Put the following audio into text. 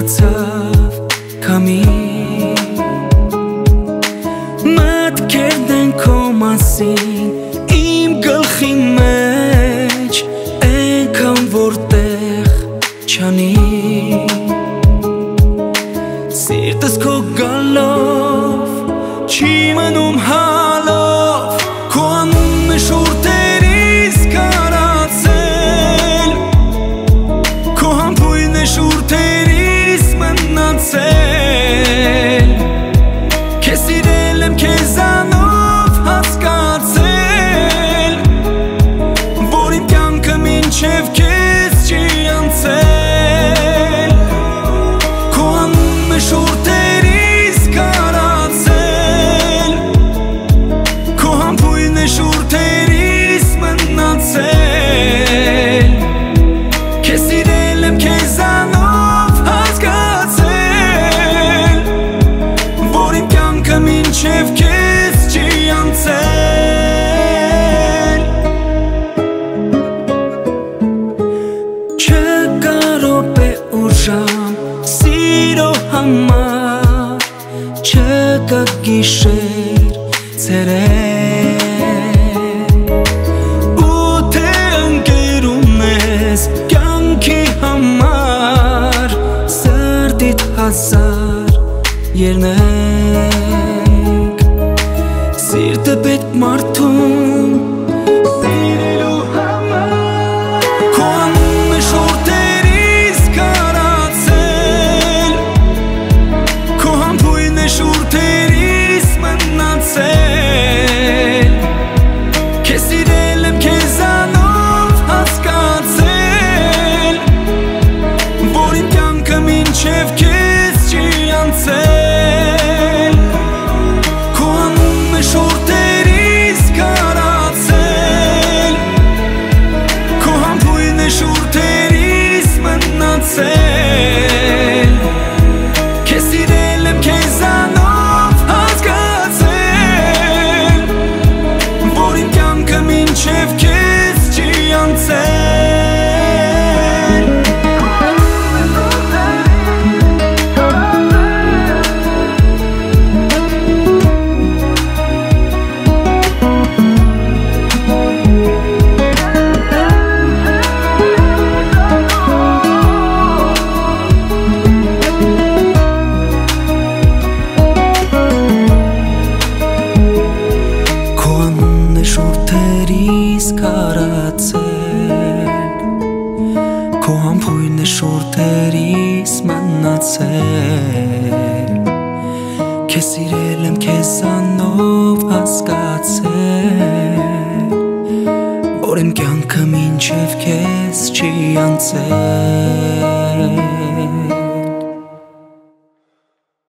գցավ քամի մտքերն են քո մասին իմ գլխի մեջ այնքան որտեղ չանի սիրտս քո գալով չի մնում հալով քո անունն է շուրթերիս կարացել քո համբույրն է շուրթերիս մնացել քեզ սիրել եմ քեզանով հասկացել որ իմ կյանքը մինչև քեզ չի անցել քո անունն է շուրթերիս կարացել քո համբույրն է շուրթերիս մնացել քեզ սիրել եմ քեզանով հասկացել որ իմ կյանքը մինչև քեզ չի անցել չկա րոպե ու ժամ սիրո համար չկա գիշեր ցերեկ ու թե ընկերում ես կյանքի համար սրտիդ հազար երնեք սիրտը պետք մարդուն սիրելու համար քո անունն է շուրթերիս կարացել քո համբույրն է շուրթերիս մնացել քեզ սիրել եմ քեզանով հասկացել որ իմ կյանքը մինչև քեզ չի անցել քո անունն է շուրթերիս կարացել քո համբույրն է շուրթերիս մնացել քեզ սիրել եմ քեզանով հասկացել որ իմ կյանքը մինչև քեզ չի անցել քո համբույրն է շուրթերիս մնացել քեզ սիրել եմ քեզանով հասկացել որ իմ կյանքը մինչև քեզ չի անցել